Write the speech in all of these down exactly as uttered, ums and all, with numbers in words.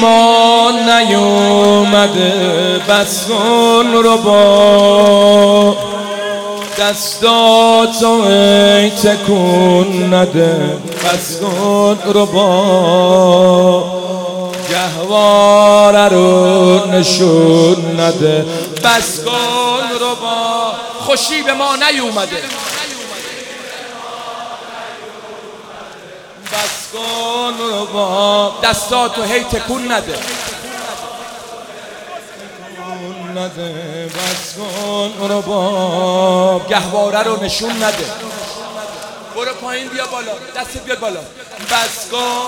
ما نیومده، بس کن رو با دستاتو ای تکون نده، بس کن رو با گهواره رو نشون نده، بس کن رو با خوشی به ما نیومده، بس کن رو با دستاتو هی تکون نده، نده بس کن رو با گهواره رو نشون نده. برو پایین بیا بالا، دست بیاد بالا. بس کن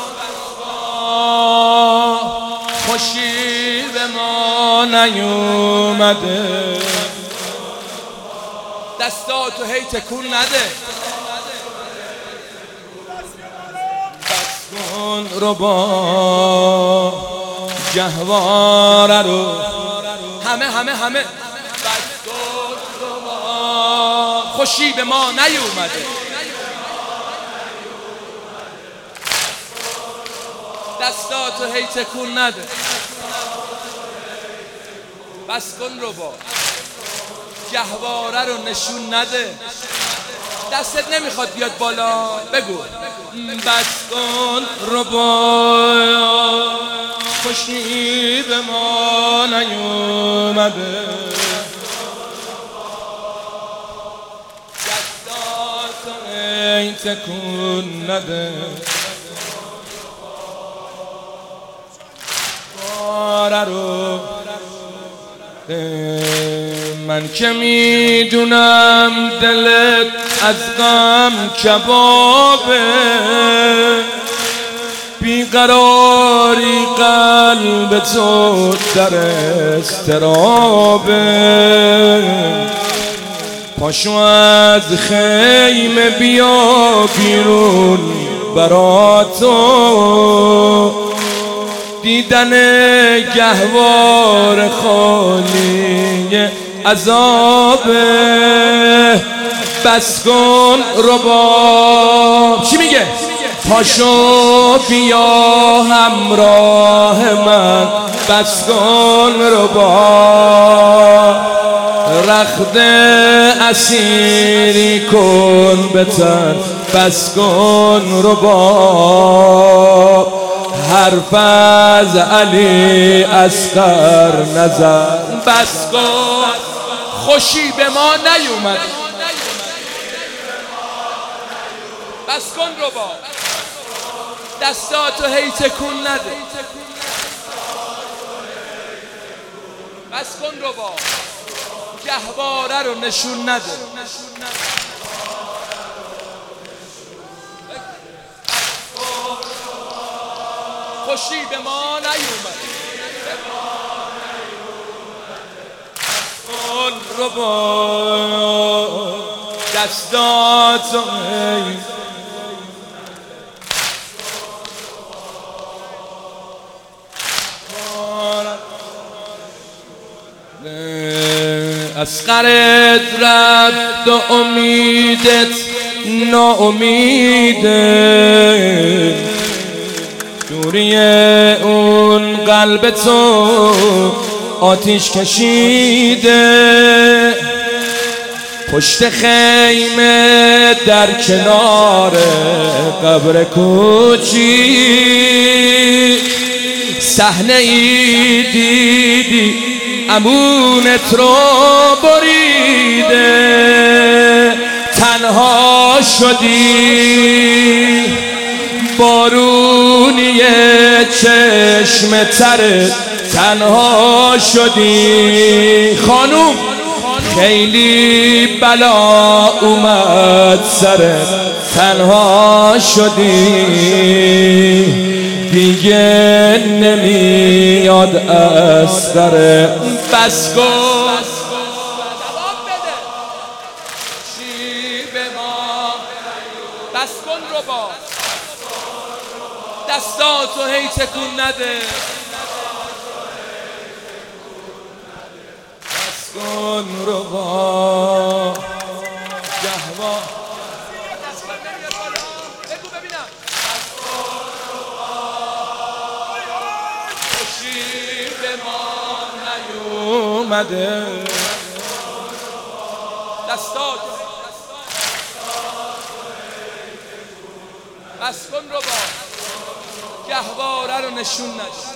خوشی به ما نیومده، دستاتو هی تکون نده، بس کن رو با گهواره رو همه همه همه بس کن رو با خوشی به ما نیومده، دستاتو هی تکون نده، بس کن رو با گهواره رو نشون نده. دستت نمیخواد بیاد بالا بگو. بس کن رو با خوشی به ما نیومده، دستاتو ای تکون نده، باره رو من که میدونم دلت از غم کبابه، بیقراری قلب تو در اضطرابه، پاشو از خیمه بیا بیرون برا تو، دیدن گهوار خالی عذابه، بس کن رو با چی میگه؟ پاشو بیا همراه من، بس کن رو با رخت اسیری کن به تن، بس کن رو با حرف از علی اصغر نزن، بس کن خوشی به ما نیومد، بس کن رو با دستاتو هی تکون نده، بس کن رو با گهواره رو نشون نده، خوشی به ما نیومد، کن رو با دستاتو ای اصغرت رفت و امیدت ناامیده، دوری اون قلب تو آتیش کشیده، پشت خیمه در کنار قبر کوچی، صحنه ای دیدی امونت رو بریده، تنها شدی بارونی چشم ترت، تنها شدی خانوم خیلی بلا اومد سرت، تنها شدی دیگه نمیاد از سر، بس کن چی به ما، بس کن رو با دستاتو هی تکون نده، بس کن رو با گهوا خوشی به ما نیومده. دستات بس کن رو با گهواره رو نشون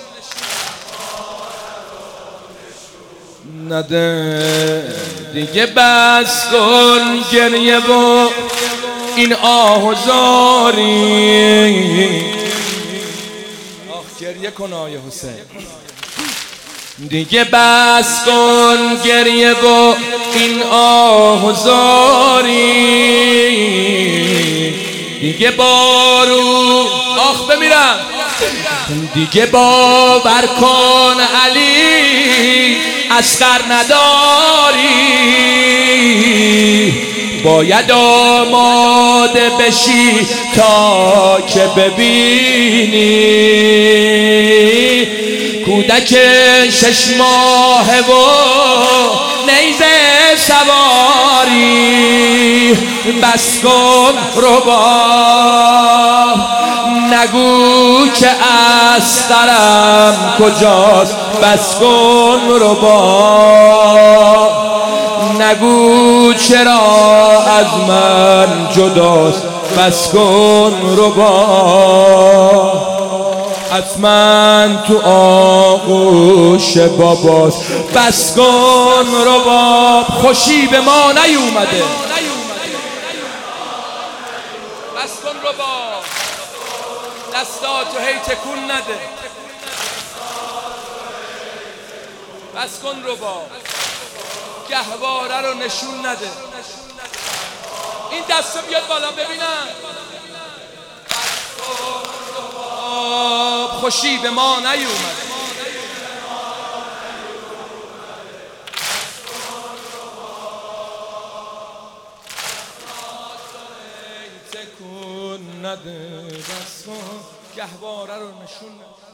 نده دیگه. بس کن گریه و این آه و زاری. آخ گریه کن آیه حسین. دیگه بس کن گریه و این آه و زاری. دیگه بارو آخ بمیرم. دیگه باور کن علی اصغر نداری. باید آماده بشی تا که ببینی کودک شش ماهه و نیزه سواری. بس کن ربا نگو که استرم کجاست. بس کن ربا نگو چرا از من جداست. بس کن ربا حتما تو آغوش باباست. بس کن رباب خوشی به ما نیومده. بس کن رباب دستاتو هی تکون نده. بس کن رباب گهواره رو نشون نده. این دستو بیاد بالا ببینم. خوشی به ما نیومد. تکون نده. بس کن گهواره رو نشون نده.